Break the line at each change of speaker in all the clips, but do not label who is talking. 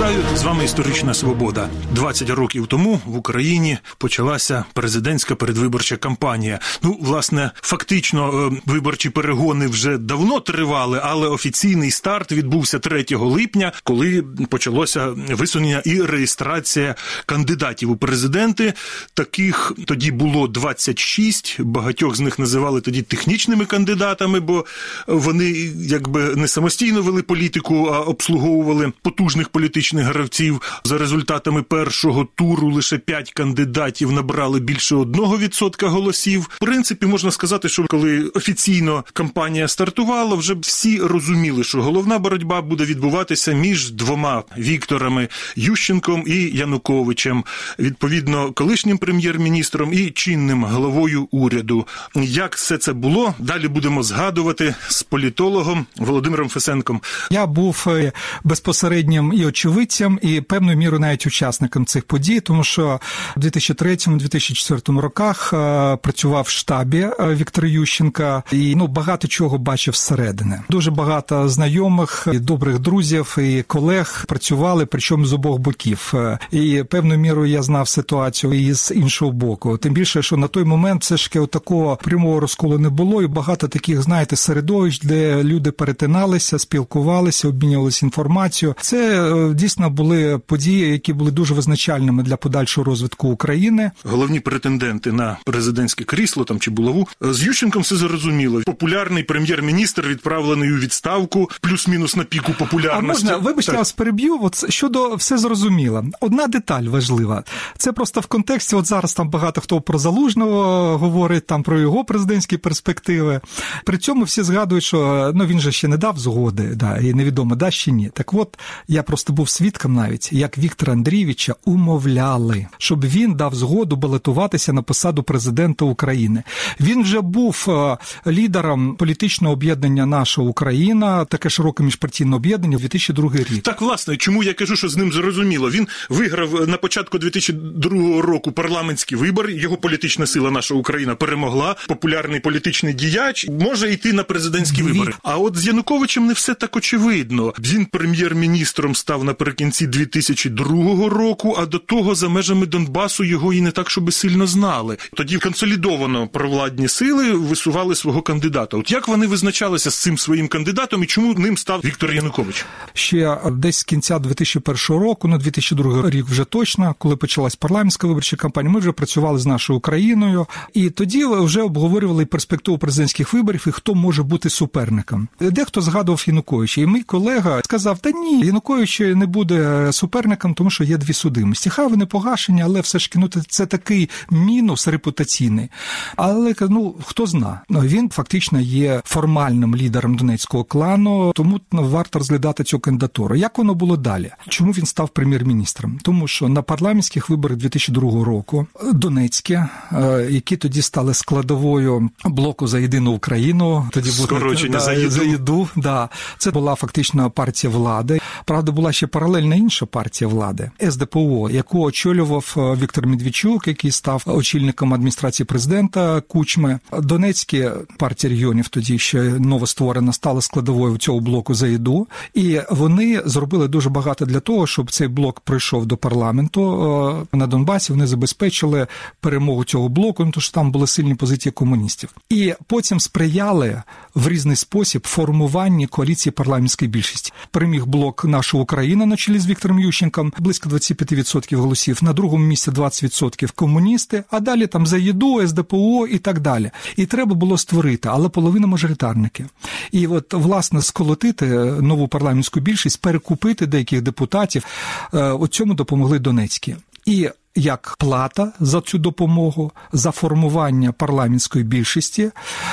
Вітаю, з вами «Історична свобода». 20 років тому в Україні почалася президентська передвиборча кампанія. Власне, фактично виборчі перегони вже давно тривали, але офіційний старт відбувся 3 липня, коли почалося висунення і реєстрація кандидатів у президенти. Таких тоді було 26, багатьох з них називали тоді технічними кандидатами, бо вони якби не самостійно вели політику, а обслуговували потужних політичних гравців. За результатами першого туру лише 5 кандидатів набрали більше 1% голосів. В принципі, можна сказати, що коли офіційно кампанія стартувала, вже всі розуміли, що головна боротьба буде відбуватися між двома Вікторами – Ющенком і Януковичем, відповідно, колишнім прем'єр-міністром і чинним главою уряду. Як все це було, далі будемо згадувати з політологом Володимиром Фесенком.
Я був безпосереднім і очевидцем, і певною мірою навіть учасником цих подій, тому що в 2003-2004 роках працював в штабі Віктора Ющенка і багато чого бачив зсередини. Дуже багато знайомих, і добрих друзів, і колег працювали, причому з обох боків. І певною мірою я знав ситуацію і з іншого боку. Тим більше, що на той момент все ж такого прямого розколу не було, і багато таких, середовищ, де люди перетиналися, спілкувалися, обмінювалися інформацією. Це дійсно були події, які були дуже визначальними для подальшого розвитку України.
Головні претенденти на президентське крісло чи булаву. З Ющенком все зрозуміло. Популярний прем'єр-міністр, відправлений у відставку, плюс-мінус на піку популярності.
А можна, вибачте, я вас переб'ю, щодо все зрозуміло. Одна деталь важлива. Це просто в контексті, зараз там багато хто про Залужного говорить, там про його президентські перспективи. При цьому всі згадують, що він же ще не дав згоди, і невідомо, дасть чи ні. Так от, я просто був свідком навіть, як Віктора Андрійовича умовляли, щоб він дав згоду балотуватися на посаду президента України. Він вже був лідером політичного об'єднання «Наша Україна», таке широке міжпартійне об'єднання, 2002 рік.
Так, власне, чому я кажу, що з ним зрозуміло. Він виграв на початку 2002 року парламентський вибор, його політична сила «Наша Україна» перемогла, популярний політичний діяч може йти на президентські вибори. А от з Януковичем не все так очевидно. Він прем'єр-міністром став наприкінці 2002 року, а до того за межами Донбасу його і не так, щоби сильно знали. Тоді консолідовано провладні сили висували свого кандидата. От як вони визначалися з цим своїм кандидатом і чому ним став Віктор Янукович?
Ще десь з кінця 2001 року, 2002 рік вже точно, коли почалась парламентська виборча кампанія, ми вже працювали з «Нашою Україною», і тоді вже обговорювали перспективу президентських виборів і хто може бути суперником. Дехто згадував Януковича, і мій колега сказав, та ні, Янукович не буде суперником, тому що є 2 судимості. Хай вони погашені, але все ж це такий мінус репутаційний. Але, хто зна. Він фактично є формальним лідером Донецького клану, тому варто розглядати цю кандидатуру. Як воно було далі? Чому він став прем'єр-міністром? Тому що на парламентських виборах 2002 року Донецьке, які тоді стали складовою блоку «За єдину Україну», тоді
скорочення «За єду».
Це була фактично партія влади. Правда, була ще паралельна інша партія влади – СДПУ, яку очолював Віктор Медведчук, який став очільником адміністрації президента Кучми. Донецьке партія регіонів тоді ще новостворена стала складовою цього блоку «За єду». І вони зробили дуже багато для того, щоб цей блок пройшов до парламенту. На Донбасі вони забезпечили перемогу цього блоку, тому що там були сильні позиції комуністів. І потім сприяли в різний спосіб формуванні коаліції парламентської більшості. Переміг блок «Наша Україна» на чолі з Віктором Ющенком, близько 25% голосів, на другому місці 20% комуністи, а далі там «За єду», СДПУ і так далі. І треба було створити, але половина мажоритарники. І от, власне, сколотити нову парламентську більшість, перекупити деяких депутатів, от цьому допомогли донецькі. І як плата за цю допомогу, за формування парламентської більшості,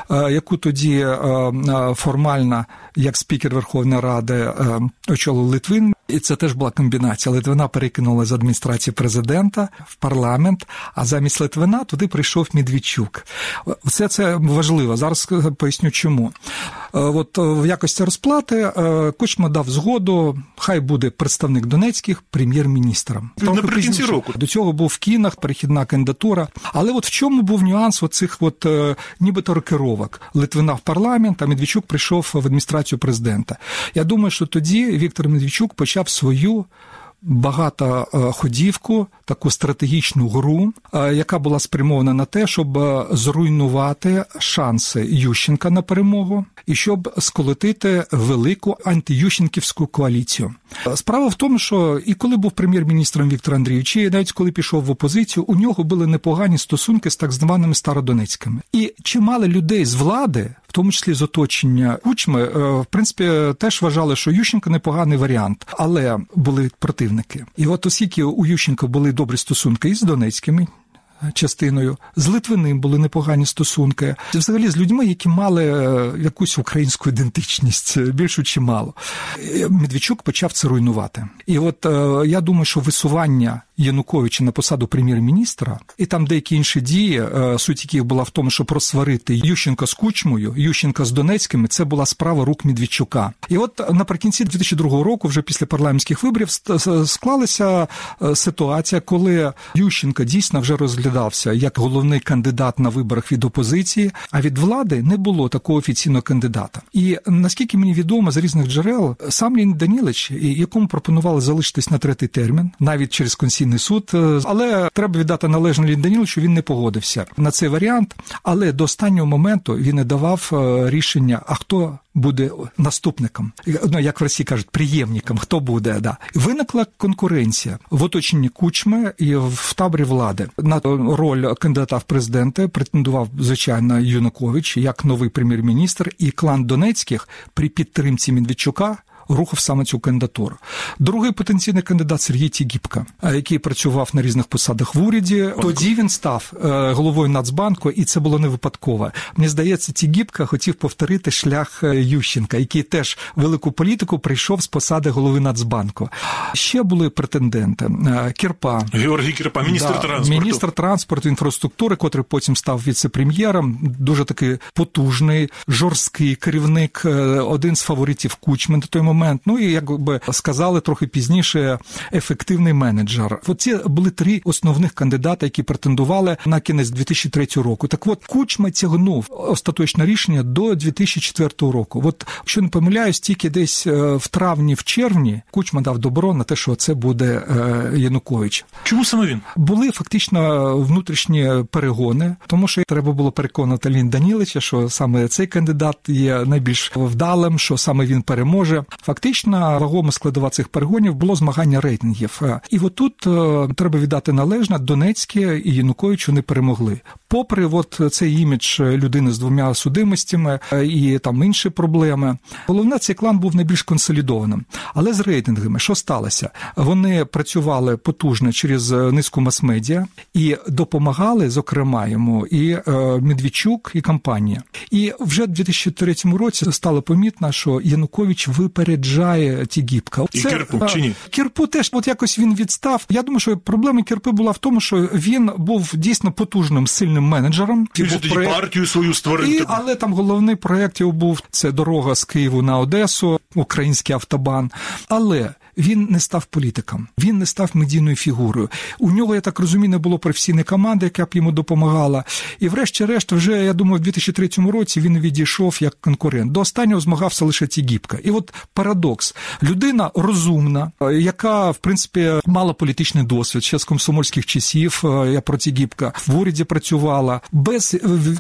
яку тоді формально, як спікер Верховної Ради, очолив Литвин. І це теж була комбінація. Литвина перекинула з адміністрації президента в парламент, а замість Литвина туди прийшов Медведчук. Все це важливо. Зараз поясню, чому. От в якості розплати Кучма дав згоду, хай буде представник Донецьких прем'єр-міністром.
Наприкінці року.
До цього був в кінах перехідна кандидатура. Але от в чому був нюанс оцих нібито рокировок? Литвина в парламент, а Медведчук прийшов в адміністрацію президента. Я думаю, що тоді Віктор Медведчук почав свою багатоходівку, таку стратегічну гру, яка була спрямована на те, щоб зруйнувати шанси Ющенка на перемогу і щоб сколотити велику антиющенківську коаліцію. Справа в тому, що і коли був прем'єр-міністром Віктор Андрійович, і навіть коли пішов в опозицію, у нього були непогані стосунки з так званими стародонецькими. І чимало людей з влади, в тому числі з оточення Кучми, в принципі, теж вважали, що Ющенко непоганий варіант, але були противники. І от оскільки у Ющенка були добрі стосунки із донецькими частиною, з Литвиним були непогані стосунки, взагалі з людьми, які мали якусь українську ідентичність, більшу чи мало. Медведчук почав це руйнувати. І от я думаю, що висування Януковича на посаду прем'єр-міністра, і там деякі інші дії, суть яких була в тому, щоб розсварити Ющенка з Кучмою, Ющенка з Донецькими, це була справа рук Медведчука. І от наприкінці 2002 року, вже після парламентських виборів, склалася ситуація, коли Ющенко дійсно вже розглядався як головний кандидат на виборах від опозиції, а від влади не було такого офіційного кандидата. І наскільки мені відомо з різних джерел, сам Леонід Данилович, якому пропонували залишитись на третій термін, навіть через Конституційний суд, але треба віддати належне Леоніду Даниловичу, він не погодився на цей варіант, але до останнього моменту він не давав рішення, а хто буде наступником. Ну, як в Росії кажуть, преємником, хто буде, да. Виникла конкуренція в оточенні Кучми і в таборі влади. На роль кандидата в президенти претендував, звичайно, Янукович як новий прем'єр-міністр, і клан Донецьких при підтримці Медведчука рухав саме цю кандидатуру. Другий потенційний кандидат Сергій Тігіпка, який працював на різних посадах в уряді. Тоді він став головою Нацбанку, і це було не випадково. Мені здається, Тігіпка хотів повторити шлях Ющенка, який теж велику політику прийшов з посади голови Нацбанку. Ще були претенденти. Кірпа.
Георгій Кірпа, міністр транспорту.
Міністр транспорту, інфраструктури, котрий потім став віце-прем'єром. Дуже такий потужний, жорсткий керівник, один з фаворитів Кучми на той момент. Ну і, як би сказали трохи пізніше, ефективний менеджер. От ці були три основних кандидати, які претендували на кінець 2003 року. Так от, Кучма тягнув остаточне рішення до 2004 року. От, якщо не помиляюсь, тільки десь в травні, в червні Кучма дав добро на те, що це буде Янукович.
Чому саме він?
Були фактично внутрішні перегони, тому що треба було переконати Леоніда Даниловича, що саме цей кандидат є найбільш вдалим, що саме він переможе. Фактично, вагома складова цих перегонів було змагання рейтингів. І отут треба віддати належне, Донецькі і Янукович вони перемогли. Попри от цей імідж людини з двома судимостями і там інші проблеми, головне, цей клан був найбільш консолідованим. Але з рейтингами, що сталося? Вони працювали потужно через низку мас-медіа і допомагали, зокрема, йому і Медведчук, і компанія. І вже в 2003 році стало помітно, що Янукович випереджає Тігіпка.
І Кірпу, чи ні?
Кірпу теж, от якось він відстав. Я думаю, що проблема Кірпи була в тому, що він був дійсно потужним, сильним менеджером.
Він же тоді партію свою створив.
Але там головний проєкт його був, це дорога з Києву на Одесу, український автобан. Але він не став політиком, він не став медійною фігурою. У нього, я так розумію, не було професійної команди, яка б йому допомагала. І врешті-решт, вже, я думаю, в 2003 році він відійшов як конкурент. До останнього змагався лише Тігіпка. І от парадокс. Людина розумна, яка, в принципі, мала політичний досвід, ще з комсомольських часів, я про Тігіпка, в уряді працювала, без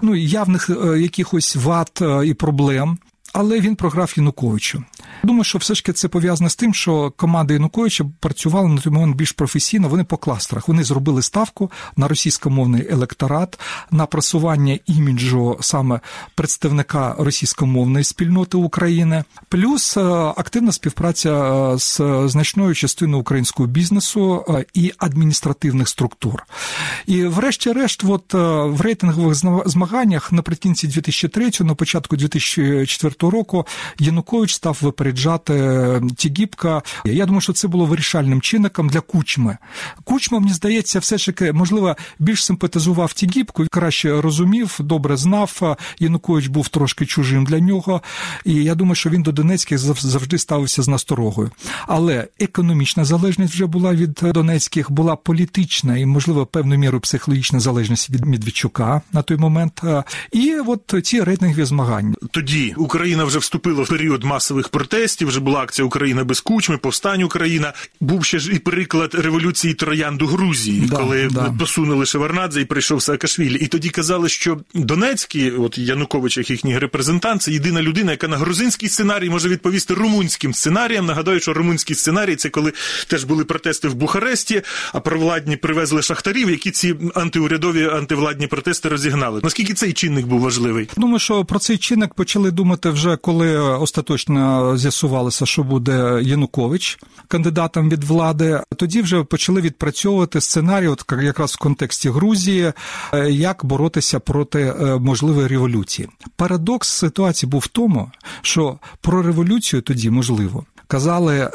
явних якихось вад і проблем. Але він програв Януковичу. Думаю, що все ж таки це пов'язано з тим, що команда Януковича працювала на той момент більш професійно, вони по кластерах. Вони зробили ставку на російськомовний електорат, на просування іміджу саме представника російськомовної спільноти України, плюс активна співпраця з значною частиною українського бізнесу і адміністративних структур. І врешті-решт, от в рейтингових змаганнях наприкінці 2003-го, на початку 2004 року Янукович став випереджати Тігіпка. Я думаю, що це було вирішальним чинником для Кучми. Кучма, мені здається, все ж таки, можливо, більш симпатизував Тігіпку, краще розумів, добре знав. Янукович був трошки чужим для нього. І я думаю, що він до Донецьких завжди ставився з насторогою. Але економічна залежність вже була від Донецьких, була політична і, можливо, певною мірою психологічна залежність від Медведчука на той момент. І от ці рейтингові змагання.
Тоді Україна Україна вже вступила в період масових протестів, вже була акція «Україна без Кучми», повстань Україна. Був ще ж і приклад революції троянд у Грузії, коли посунули Шеварднадзе і прийшов Саакашвілі. І тоді казали, що Донецький, от Янукович, як їхній репрезентант, це єдина людина, яка на грузинський сценарій може відповісти румунським сценаріям. Нагадаю, що румунський сценарій – це коли теж були протести в Бухаресті, а провладні привезли шахтарів, які ці антиурядові, антивладні протести розігнали. Наскільки цей чинник був важливий?
Думаю, що про цей чинник почали думати вже, коли остаточно з'ясувалося, що буде Янукович кандидатом від влади. Тоді вже почали відпрацьовувати сценарій, от якраз в контексті Грузії, як боротися проти можливої революції. Парадокс ситуації був в тому, що про революцію тоді можливо казали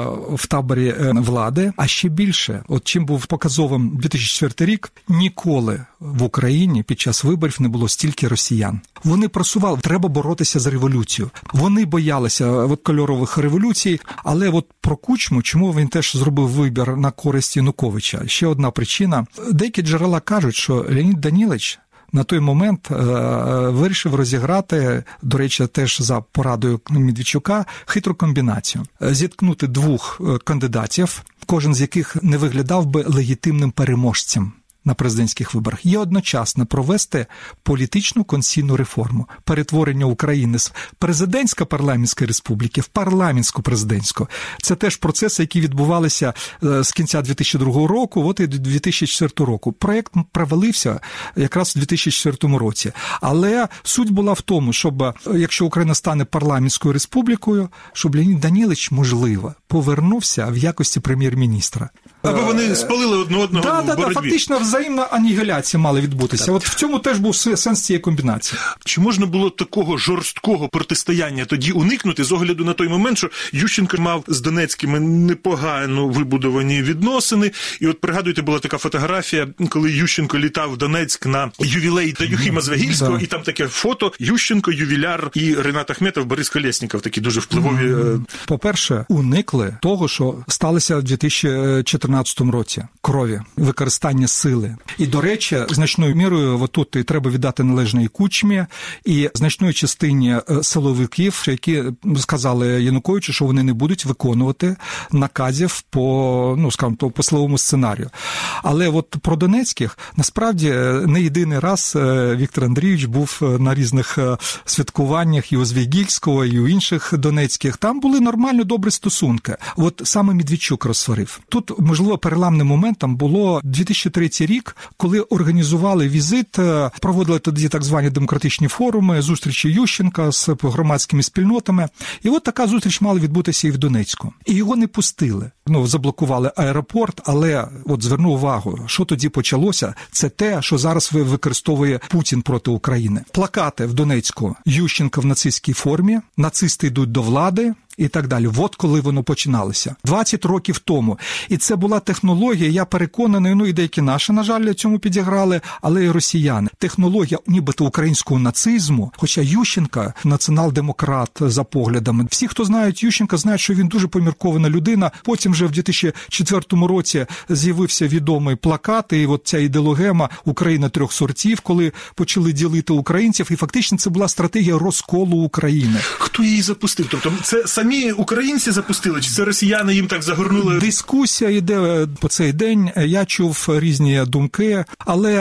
в таборі влади, а ще більше, от чим був показовим 2004 рік, ніколи в Україні під час виборів не було стільки росіян. Вони просували, треба боротися за революцію. Вони боялися от кольорових революцій, але от про Кучму, чому він теж зробив вибір на користь Януковича? Ще одна причина. Деякі джерела кажуть, що Леонід Данілович на той момент вирішив розіграти, до речі, теж за порадою Медведчука, хитру комбінацію. Зіткнути двох кандидатів, кожен з яких не виглядав би легітимним переможцем на президентських виборах, і одночасно провести політичну конституційну реформу, перетворення України з президентсько-парламентської республіки в парламентсько-президентську. Це теж процеси, які відбувалися з кінця 2002 року, от і до 2004 року. Проєкт провалився якраз у 2004 році. Але суть була в тому, щоб, якщо Україна стане парламентською республікою, щоб Леонід Данілович, можливо, повернувся в якості прем'єр-міністра.
Аби вони спалили одне одного в боротьбі.
Фактично взаємна анігіляція мала відбутися. От в цьому теж був сенс цієї комбінації.
Чи можна було такого жорсткого протистояння тоді уникнути з огляду на той момент, що Ющенко мав з Донецькими непогано вибудовані відносини, і от пригадуєте, була така фотографія, коли Ющенко літав в Донецьк на ювілей та Юхима Звягільського, і там таке фото Ющенко, Ювіляр і Ренат Ахметов, Борис Колєсніков, такі дуже впливові.
По-перше, уникли того, що сталося в 2014 році. Крові, використання сили. І, до речі, значною мірою, отут і треба віддати належне і Кучмі, і значної частині силовиків, які сказали Януковичу, що вони не будуть виконувати наказів по, ну, скажімо, по силовому сценарію. Але от про Донецьких, насправді, не єдиний раз Віктор Андрійович був на різних святкуваннях і у Звягільського, і у інших Донецьких. Там були нормально добрі стосунки. От саме Медведчук розсварив. Тут, можливо, переламним моментом було 2003 рік, коли організували візит, проводили тоді так звані демократичні форуми, зустрічі Ющенка з громадськими спільнотами. І от така зустріч мала відбутися і в Донецьку. І його не пустили. Ну, заблокували аеропорт, але от зверну увагу, що тоді почалося, це те, що зараз використовує Путін проти України. Плакати в Донецьку: Ющенка в нацистській формі, нацисти йдуть до влади, і так далі. От коли воно починалося. 20 років тому. І це була технологія, я переконаний, ну і деякі наші, на жаль, цьому підіграли, але і росіяни. Технологія нібито українського нацизму, хоча Ющенка націонал-демократ за поглядами. Всі, хто знають Ющенка, знають, що він дуже поміркована людина. Потім вже в 2004 році з'явився відомий плакат, і от ця ідеологема «Україна трьох сортів», коли почали ділити українців, і фактично це була стратегія розколу України.
Хто її запустив? Тобто це самі українці запустили, чи це росіяни їм так загорнули?
Дискусія йде по цей день, я чув різні думки, але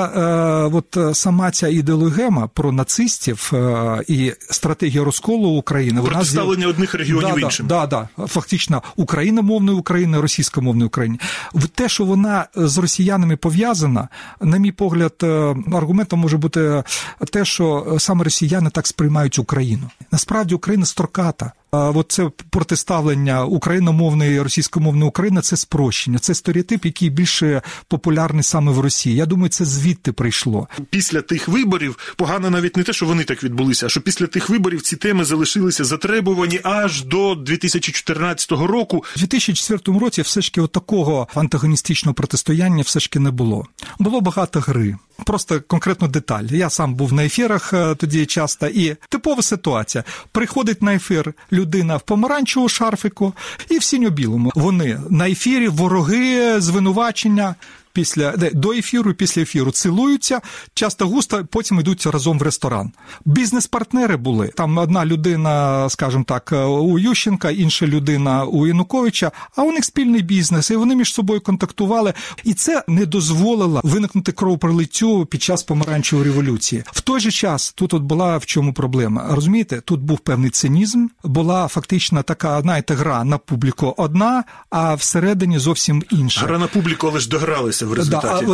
от сама ця ідеологема про нацистів і стратегія розколу України...
Протиставлення одних регіонів іншим.
Да, фактично україномовної України, російськомовної України. Те, що вона з росіянами пов'язана, на мій погляд, аргументом може бути те, що саме росіяни так сприймають Україну. Насправді Україна строката. От це протиставлення україномовної і російськомовної України – це спрощення, це стереотип, який більше популярний саме в Росії. Я думаю, це звідти прийшло.
Після тих виборів, погано навіть не те, що вони так відбулися, а що після тих виборів ці теми залишилися затребувані аж до 2014 року.
У 2004 році все ж таки такого антагоністичного протистояння все ж таки не було. Було багато гри. Просто конкретно деталь. Я сам був на ефірах тоді часто, і типова ситуація. Приходить на ефір людина в помаранчевому шарфику і в синьо-білому. Вони на ефірі, вороги, звинувачення. до ефіру і після ефіру цілуються, часто густо, потім йдуть разом в ресторан. Бізнес-партнери були. Там одна людина, скажімо так, у Ющенка, інша людина у Януковича, а у них спільний бізнес, і вони між собою контактували. І це не дозволило виникнути кровопролиттю під час помаранчевої революції. В той же час тут була в чому проблема. Розумієте, тут був певний цинізм, була фактично така, знаєте, гра на публіку одна, а всередині зовсім інша.
Гра на публіку, але ж догралися в результаті.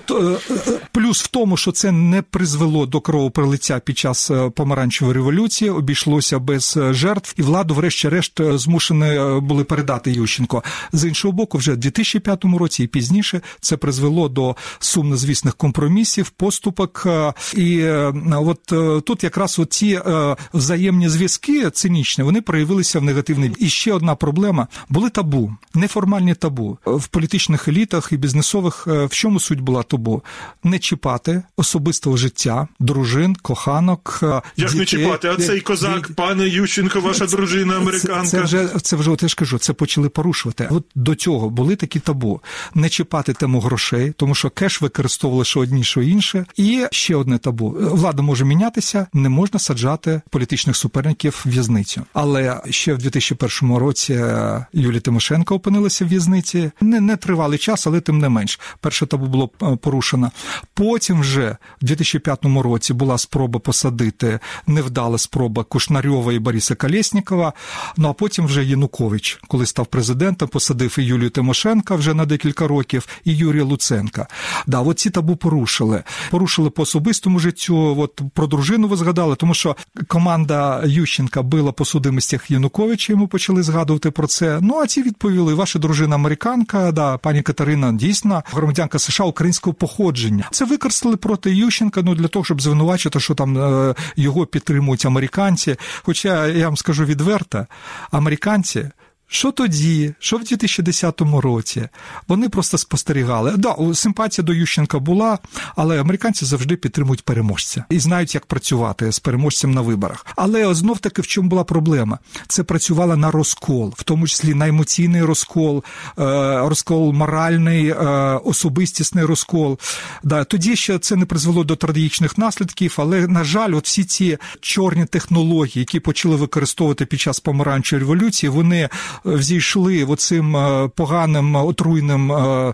Плюс в тому, що це не призвело до кровопролиття під час помаранчевої революції, обійшлося без жертв, і владу врешті-решт змушені були передати Ющенко. З іншого боку, вже в 2005 році і пізніше це призвело до сумнозвісних компромісів, поступок. І от тут якраз ті взаємні зв'язки цинічні, вони проявилися в негативний. І ще одна проблема. Були табу, неформальні табу. В політичних елітах і бізнесових в чому суть була табу? Не чіпати особистого життя, дружин, коханок,
як
дітей.
Не чіпати? А цей козак, пане Ющенко, ваша дружина американка.
Це вже, от я ж кажу, це почали порушувати. От до цього були такі табу. Не чіпати тему грошей, тому що кеш використовували що одні, що інше. І ще одне табу. Влада може мінятися, не можна саджати політичних суперників в в'язницю. Але ще в 2001 році Юлія Тимошенко опинилася в в'язниці. Не тривалий час, але тим не менш. Перше табу було порушено. Потім вже в 2005 році була спроба посадити, невдала спроба Кушнарьова і Бориса Колєснікова. Ну а потім вже Янукович, коли став президентом, посадив і Юлію Тимошенко вже на декілька років, і Юрія Луценка. Да, от ці табу порушили. Порушили по особистому життю. От про дружину ви згадали, тому що команда Ющенка била по судимостях Януковича, йому почали згадувати про це. Ну, а ці відповіли, ваша дружина американка, да, пані Катерина дійсно громадянка США українського походження. Це використали проти Ющенка, для того, щоб звинувачити, що там його підтримують американці. Хоча, я вам скажу відверто, американці, що тоді, що в 2010 році, вони просто спостерігали. Да, симпатія до Ющенка була, але американці завжди підтримують переможця і знають, як працювати з переможцем на виборах. Але знов-таки в чому була проблема? Це працювало на розкол, в тому числі на емоційний розкол, розкол моральний, особистісний розкол. Да, тоді ще це не призвело до трагічних наслідків, але, на жаль, от всі ці чорні технології, які почали використовувати під час помаранчевої революції, вони взійшли оцим поганим, отруйним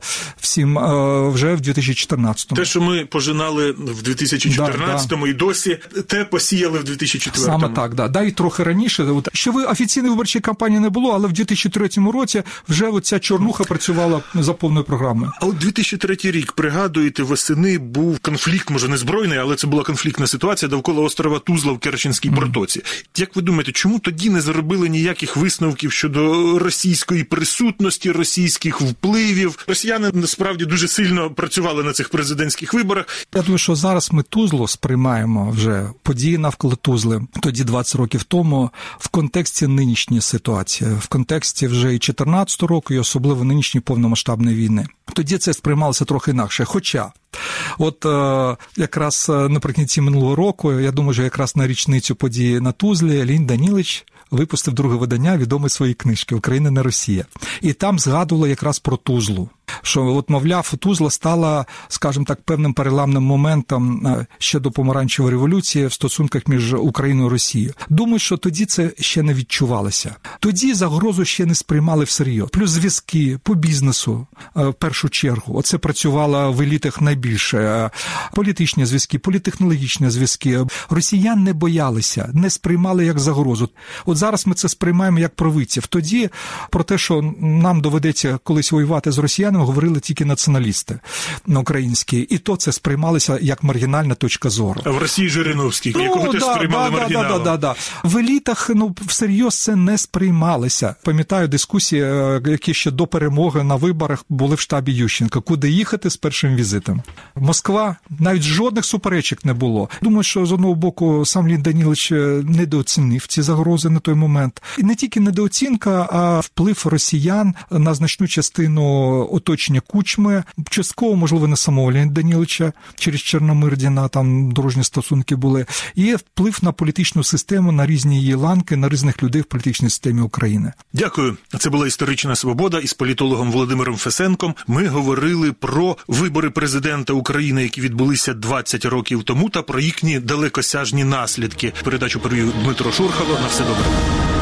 всім вже в 2014-му.
Те, що ми пожинали в 2014-му і досі, те посіяли в 2004-му.
Саме так, да. Да, і трохи раніше. Ще офіційної виборчої кампанії не було, але в 2003 році вже оця чорнуха працювала за повною програмою.
А от 2003 рік, пригадуєте, восени був конфлікт, може не збройний, але це була конфліктна ситуація довкола острова Тузла в Керченській протоці. Як ви думаєте, чому тоді не заробили ніяких висновків щодо російської присутності, російських впливів? Росіяни, насправді, дуже сильно працювали на цих президентських виборах.
Я думаю, що зараз ми Тузлу сприймаємо вже події навколо Тузли, тоді 20 років тому, в контексті нинішньої ситуації, в контексті вже і 14 року, і особливо нинішньої повномасштабної війни. Тоді це сприймалося трохи інакше. Хоча, от якраз наприкінці минулого року, я думаю, що якраз на річницю події на Тузлі Леонід Данілович випустив друге видання відомої своєї книжки «Україна не Росія». І там згадували якраз про Тузлу. Що, от, мовляв, Тузла стала, скажімо так, певним переламним моментом ще до помаранчевої революції в стосунках між Україною і Росією. Думаю, що тоді це ще не відчувалося. Тоді загрозу ще не сприймали всерйоз. Плюс зв'язки по бізнесу, в першу чергу. Оце працювало в елітах найбільше. Політичні зв'язки, політехнологічні зв'язки. Росіян не боялися, не сприймали як загрозу. От зараз ми це сприймаємо як провидців. Тоді про те, що нам доведеться колись воювати з росіянами, говорили тільки націоналісти українські. І то це сприймалося як маргінальна точка зору.
А в Росії Жириновський, якого теж сприймали маргіналом.
В елітах всерйоз це не сприймалося. Пам'ятаю дискусії, які ще до перемоги на виборах були в штабі Ющенка. Куди їхати з першим візитом? Москва, навіть жодних суперечок не було. Думаю, що з одного боку сам Леонід Данілович недооцінив ці загрози на той момент. І не тільки недооцінка, а вплив росіян на значну частину оточення оточення Кучми, частково, можливо, не самого Леоніда Даниловича через Чорномирдіна, там дружні стосунки були, і вплив на політичну систему, на різні її ланки, на різних людей в політичній системі України.
Дякую. Це була «Історична свобода» із політологом Володимиром Фесенком. Ми говорили про вибори президента України, які відбулися 20 років тому, та про їхні далекосяжні наслідки. Передачу провів Дмитро Шурхало. На все добре.